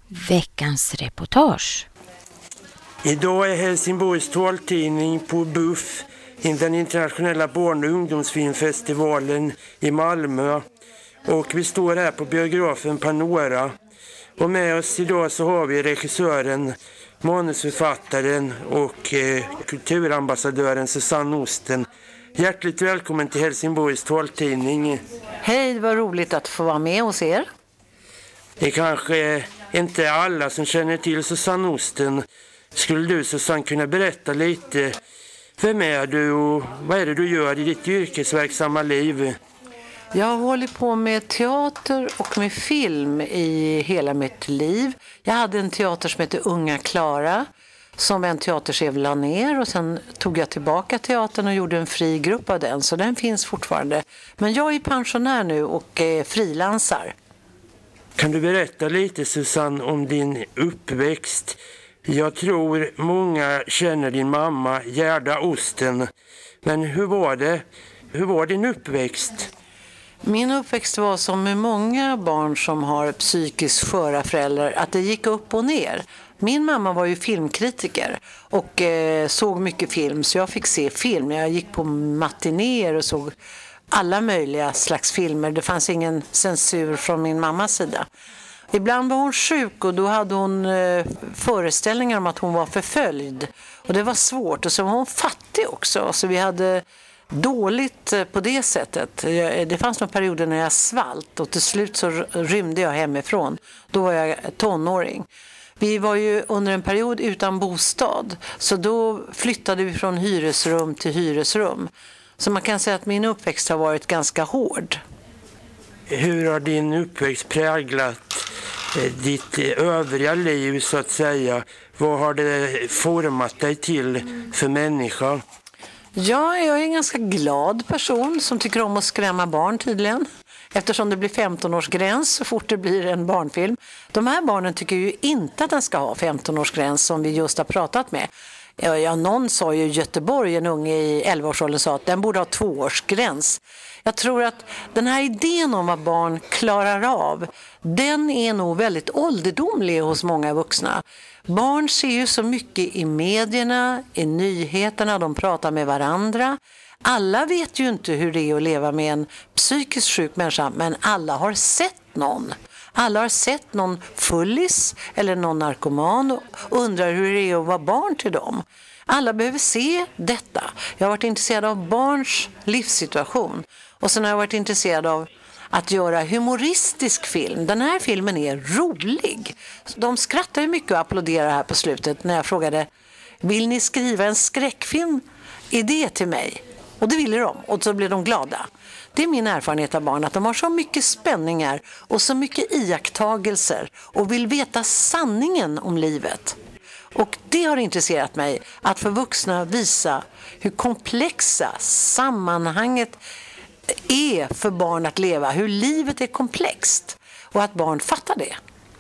Veckans reportage. Idag är Helsingborgs taltidning på BUF, den internationella barn- och ungdomsfilmfestivalen i Malmö. Och vi står här på biografen Panora. Och med oss idag så har vi regissören, manusförfattaren och kulturambassadören Susanne Osten. Hjärtligt välkommen till Helsingborgs taltidning. Hej, vad roligt att få vara med hos er. Det är kanske inte alla som känner till Susanne Osten. Skulle du, Susanne, kunna berätta lite, vem är du och vad är det du gör i ditt yrkesverksamma liv? Jag håller på med teater och med film i hela mitt liv. Jag hade en teater som heter Unga Klara som en teaterchef la ner och sen tog jag tillbaka teatern och gjorde en fri grupp av den, så den finns fortfarande. Men jag är pensionär nu och frilansar. Kan du berätta lite, Susanne, om din uppväxt? Jag tror många känner din mamma, Gerda Osten. Men hur var det? Hur var din uppväxt? Min uppväxt var som med många barn som har psykiskt sköra föräldrar, att det gick upp och ner. Min mamma var ju filmkritiker och såg mycket film, så jag fick se film. Jag gick på matinéer och såg alla möjliga slags filmer. Det fanns ingen censur från min mammas sida. Ibland var hon sjuk och då hade hon föreställningar om att hon var förföljd. Och det var svårt, och så var hon fattig också. Så vi hade dåligt på det sättet. Det fanns några perioder när jag svalt och till slut så rymde jag hemifrån. Då var jag tonåring. Vi var ju under en period utan bostad, så då flyttade vi från hyresrum till hyresrum. Så man kan säga att min uppväxt har varit ganska hård. Hur har din uppväxt präglat ditt övriga liv, så att säga? Vad har det format dig till för människa? Ja, jag är en ganska glad person som tycker om att skrämma barn tydligen. Eftersom det blir 15-årsgräns så fort det blir en barnfilm. De här barnen tycker ju inte att den ska ha 15-årsgräns som vi just har pratat med. Ja, någon sa ju i Göteborg, en unge i 11-årsåldern, sa att den borde ha 2-årsgräns. Jag tror att den här idén om vad barn klarar av, den är nog väldigt ålderdomlig hos många vuxna. Barn ser ju så mycket i medierna, i nyheterna, de pratar med varandra. Alla vet ju inte hur det är att leva med en psykiskt sjuk människa, men alla har sett någon. Alla har sett någon fullis eller någon narkoman och undrar hur det är att vara barn till dem. Alla behöver se detta. Jag har varit intresserad av barns livssituation. Och sen har jag varit intresserad av att göra humoristisk film. Den här filmen är rolig. De skrattar ju mycket och applåderar här på slutet när jag frågade: vill ni skriva en skräckfilm? Idé till mig. Och det ville de. Och så blev de glada. Det är min erfarenhet av barn, att de har så mycket spänningar och så mycket iakttagelser och vill veta sanningen om livet. Och det har intresserat mig, att för vuxna visa hur komplexa sammanhanget är för barn att leva, hur livet är komplext och att barn fattar det.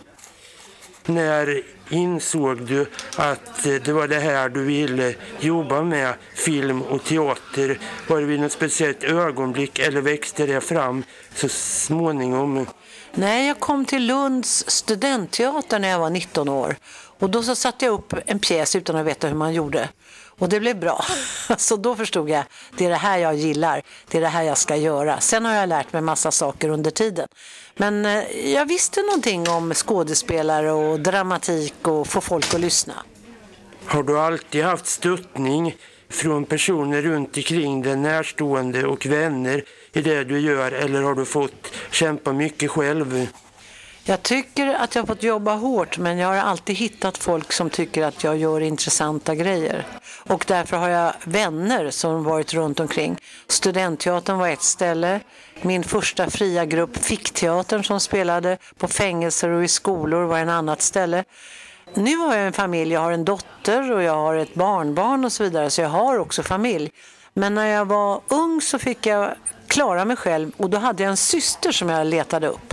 När insåg du att det var det här du ville jobba med, film och teater? Var det vid något speciellt ögonblick eller växte det fram så småningom? Nej, jag kom till Lunds studentteater när jag var 19 år. Och då så satte jag upp en pjäs utan att veta hur man gjorde. Och det blev bra. Så då förstod jag, det är det här jag gillar. Det är det här jag ska göra. Sen har jag lärt mig massa saker under tiden. Men jag visste någonting om skådespelare och dramatik och få folk att lyssna. Har du alltid haft stöttning från personer runt omkring dig, närstående och vänner i det du gör? Eller har du fått kämpa mycket själv? Jag tycker att jag har fått jobba hårt, men jag har alltid hittat folk som tycker att jag gör intressanta grejer. Och därför har jag vänner som varit runt omkring. Studentteatern var ett ställe. Min första fria grupp, Fickteatern, som spelade på fängelser och i skolor, var en annat ställe. Nu har jag en familj, jag har en dotter och jag har ett barnbarn och så vidare, så jag har också familj. Men när jag var ung så fick jag klara mig själv, och då hade jag en syster som jag letade upp.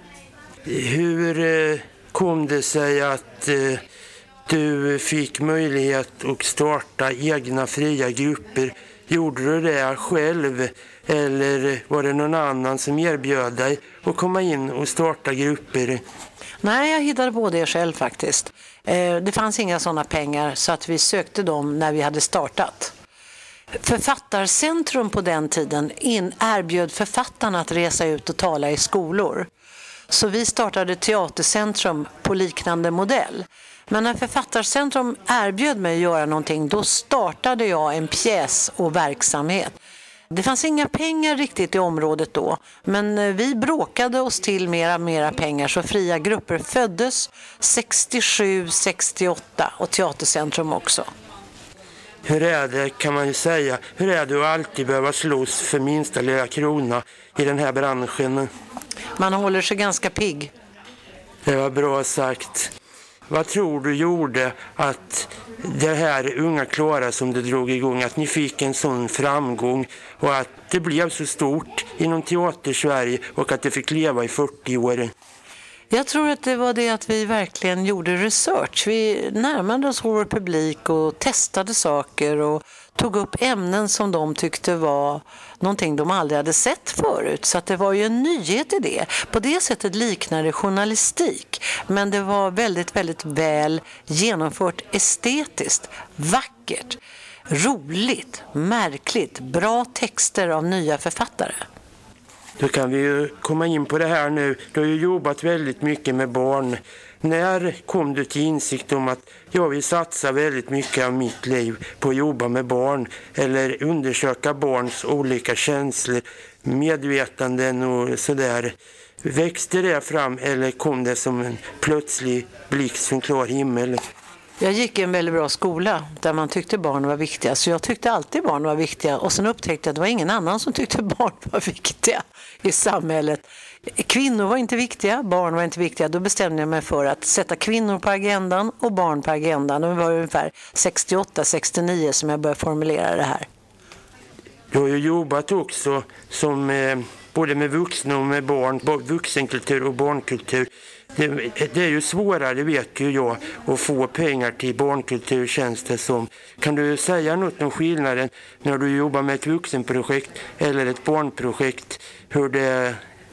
Hur kom det sig att du fick möjlighet att starta egna fria grupper? Gjorde du det själv eller var det någon annan som erbjöd dig att komma in och starta grupper? Nej, jag hittade på det själv faktiskt. Det fanns inga sådana pengar så att vi sökte dem när vi hade startat. Författarcentrum på den tiden erbjöd författarna att resa ut och tala i skolor. Så vi startade Teatercentrum på liknande modell. Men när Författarcentrum erbjöd mig att göra någonting, då startade jag en pjäs och verksamhet. Det fanns inga pengar riktigt i området då, men vi bråkade oss till mera pengar så fria grupper föddes 67, 68 och Teatercentrum också. Hur är det, kan man ju säga, hur är det att alltid behöva slåss för minsta lilla krona i den här branschen? Man håller sig ganska pigg. Det var bra sagt. Vad tror du gjorde att det här unga Klara som du drog igång, att ni fick en sån framgång och att det blev så stort inom Teater-Sverige och att det fick leva i 40 år? Jag tror att det var det att vi verkligen gjorde research. Vi närmade oss vår publik och testade saker och tog upp ämnen som de tyckte var någonting de aldrig hade sett förut. Så att det var ju en nyhet i det. På det sättet liknade journalistik. Men det var väldigt, väldigt väl genomfört estetiskt, vackert, roligt, märkligt, bra texter av nya författare. Då kan vi ju komma in på det här nu. Du har ju jobbat väldigt mycket med barn. När kom du till insikt om att jag vill satsa väldigt mycket av mitt liv på att jobba med barn eller undersöka barns olika känslor, medvetanden och sådär? Växte det fram eller kom det som en plötslig blixt från klar himmel? Jag gick i en väldigt bra skola där man tyckte barn var viktiga. Så jag tyckte alltid barn var viktiga. Och sen upptäckte jag att det var ingen annan som tyckte barn var viktiga i samhället. Kvinnor var inte viktiga, barn var inte viktiga. Då bestämde jag mig för att sätta kvinnor på agendan och barn på agendan. Och det var ungefär 68-69 som jag började formulera det här. Du har ju jobbat också som både med vuxna och med barn, vuxenkultur och barnkultur. Det är ju svårare, vet ju jag, att få pengar till barnkultur, känns det som. Kan du säga något om skillnaden när du jobbar med ett vuxenprojekt eller ett barnprojekt, hur det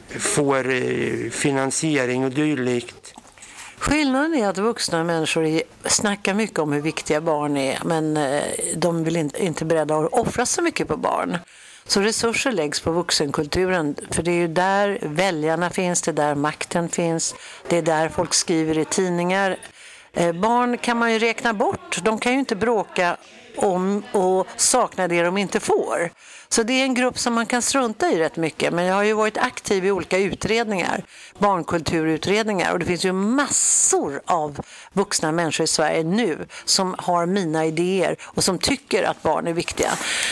får finansiering och dylikt? Skillnaden är att vuxna människor snackar mycket om hur viktiga barn är, men de vill inte beredda att offra så mycket på barn. Så resurser läggs på vuxenkulturen, för det är ju där väljarna finns, det är där makten finns, det är där folk skriver i tidningar. Barn kan man ju räkna bort, de kan ju inte bråka om och sakna det de inte får. Så det är en grupp som man kan strunta i rätt mycket, men jag har ju varit aktiv i olika utredningar, barnkulturutredningar, och det finns ju massor av vuxna människor i Sverige nu som har mina idéer och som tycker att barn är viktiga.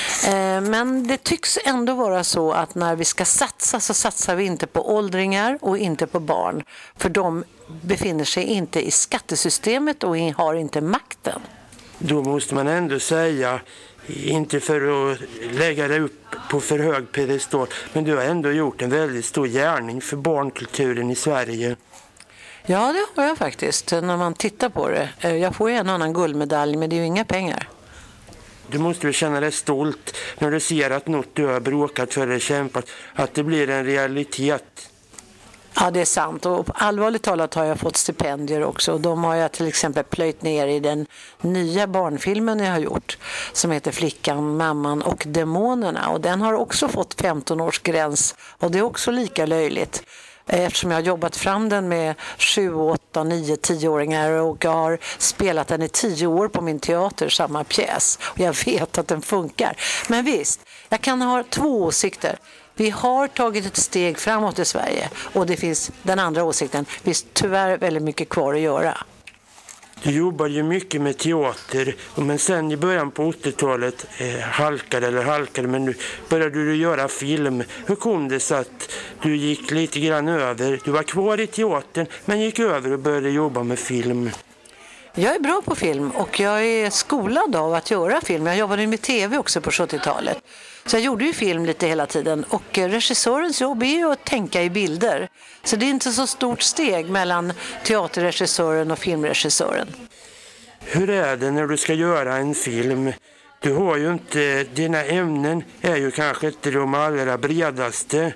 Men det tycks ändå vara så att när vi ska satsa så satsar vi inte på åldringar och inte på barn, för de befinner sig inte i skattesystemet och har inte makten. Då måste man ändå säga, inte för att lägga det upp på för hög pedestal, men du har ändå gjort en väldigt stor gärning för barnkulturen i Sverige. Ja, det har jag faktiskt, när man tittar på det. Jag får ju en annan guldmedalj, men det är ju inga pengar. Du måste väl känna dig stolt när du ser att något du har bråkat för eller kämpat, att det blir en realitet. Ja, det är sant. Och allvarligt talat har jag fått stipendier också. Och de har jag till exempel plöjt ner i den nya barnfilmen jag har gjort, som heter Flickan, mamman och demonerna. Och den har också fått 15-årsgräns. Och det är också lika löjligt. Eftersom jag har jobbat fram den med 7, 8, 9, 10-åringar och jag har spelat den i 10 år på min teater, samma pjäs. Och jag vet att den funkar. Men visst, jag kan ha 2 åsikter. Vi har tagit ett steg framåt i Sverige och det finns den andra åsikten. Det finns tyvärr väldigt mycket kvar att göra. Du jobbar ju mycket med teater, men sen i början på 80-talet halkade, men nu började du göra film. Hur kom det så att du gick lite grann över? Du var kvar i teatern men gick över och började jobba med film. Jag är bra på film och jag är skolad av att göra film. Jag jobbade med tv också på 70-talet. Så jag gjorde ju film lite hela tiden. Och regissörens jobb är ju att tänka i bilder. Så det är inte så stort steg mellan teaterregissören och filmregissören. Hur är det när du ska göra en film? Du har ju inte, dina ämnen är ju kanske inte de allra bredaste.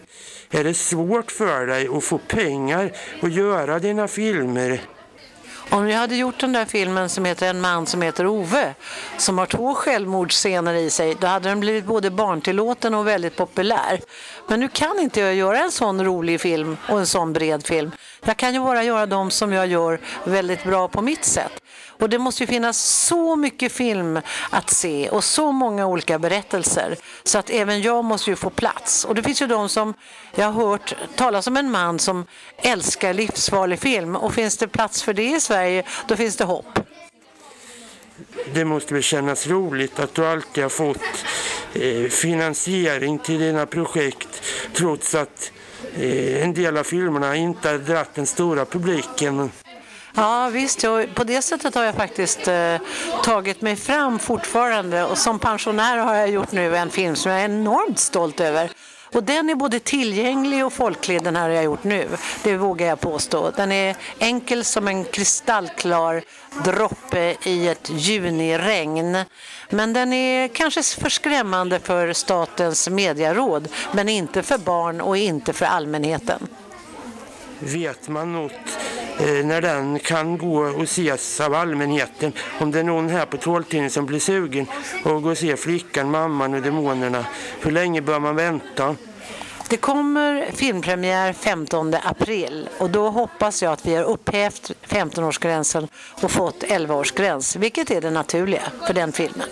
Är det svårt för dig att få pengar och göra dina filmer? Om jag hade gjort den där filmen som heter En man som heter Ove, som har 2 självmordsscener i sig, då hade den blivit både barntillåten och väldigt populär. Men nu kan inte jag göra en sån rolig film och en sån bred film. Jag kan ju bara göra dem som jag gör väldigt bra på mitt sätt. Och det måste ju finnas så mycket film att se och så många olika berättelser, så att även jag måste ju få plats. Och det finns ju de som jag har hört talas om, en man som älskar livsfarlig film, och finns det plats för det i Sverige, då finns det hopp. Det måste väl kännas roligt att du alltid har fått finansiering till dina projekt, trots att en del av filmerna inte har dratt den stora publiken. Ja visst, på det sättet har jag faktiskt tagit mig fram fortfarande, och som pensionär har jag gjort nu en film som jag är enormt stolt över. Och den är både tillgänglig och folklig, den här jag har gjort nu. Det vågar jag påstå. Den är enkel som en kristallklar droppe i ett juniregn. Men den är kanske för skrämmande för statens medieråd, men inte för barn och inte för allmänheten. Vet man något när den kan gå och ses av allmänheten? Om det är någon här på Tråltidningen som blir sugen och gå och se Flickan, mamman och demonerna, hur länge bör man vänta? Det kommer filmpremiär 15 april, och då hoppas jag att vi har upphävt 15-årsgränsen och fått 11-årsgräns, vilket är det naturliga för den filmen.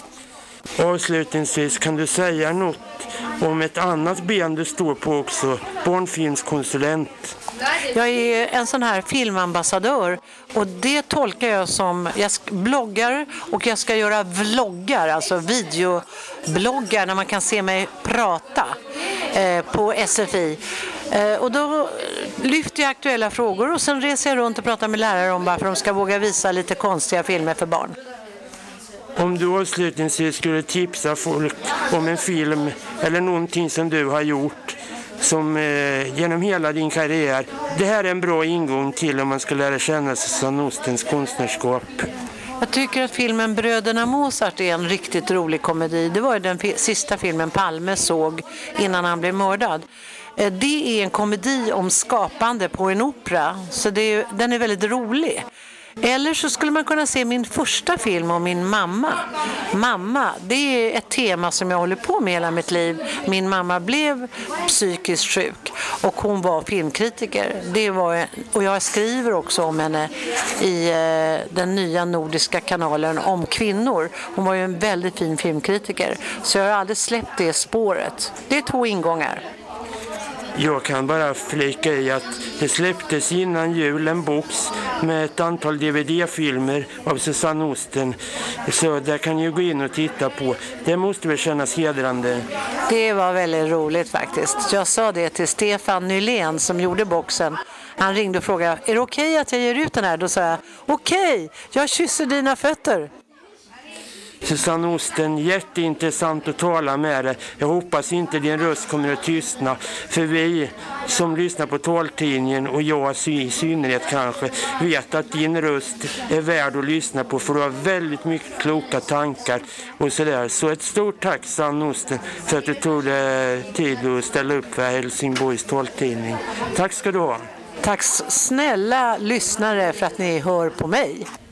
Avslutningsvis, kan du säga något om ett annat ben du står på också, barnfilmskonsulent? Jag är en sån här filmambassadör, och det tolkar jag som, jag bloggar och jag ska göra vloggar, alltså videobloggar när man kan se mig prata på SFI. Och då lyfter jag aktuella frågor och sen reser jag runt och pratar med lärare om varför de ska våga visa lite konstiga filmer för barn. Om du avslutningsvis skulle tipsa folk om en film eller någonting som du har gjort som genom hela din karriär, det här är en bra ingång till om man ska lära känna Susanne Ostens konstnärskap. Jag tycker att filmen Bröderna Mozart är en riktigt rolig komedi. Det var ju den sista filmen Palme såg innan han blev mördad. Det är en komedi om skapande på en opera, så den är väldigt rolig. Eller så skulle man kunna se min första film om min mamma. Mamma, det är ett tema som jag håller på med hela mitt liv. Min mamma blev psykiskt sjuk och hon var filmkritiker. Och jag skriver också om henne i den nya nordiska kanalen om kvinnor. Hon var ju en väldigt fin filmkritiker. Så jag har aldrig släppt det spåret. Det är 2 ingångar. Jag kan bara flika i att det släpptes innan jul en box med ett antal DVD-filmer av Susanne Osten. Så där kan ju gå in och titta på. Det måste väl kännas hedrande. Det var väldigt roligt faktiskt. Jag sa det till Stefan Nylén som gjorde boxen. Han ringde och frågade, är det okej att jag ger ut den här? Då sa jag, okej, jag kysser dina fötter. Susanne Osten, jätteintressant att tala med dig. Jag hoppas inte din röst kommer att tystna. För vi som lyssnar på Tråltidningen, och jag i synnerhet kanske, vet att din röst är värd att lyssna på. För du har väldigt mycket kloka tankar och sådär. Så ett stort tack Susanne Osten för att du tog dig tid att ställa upp för Helsingborgs Tråltidning. Tack ska du ha. Tack snälla lyssnare för att ni hör på mig.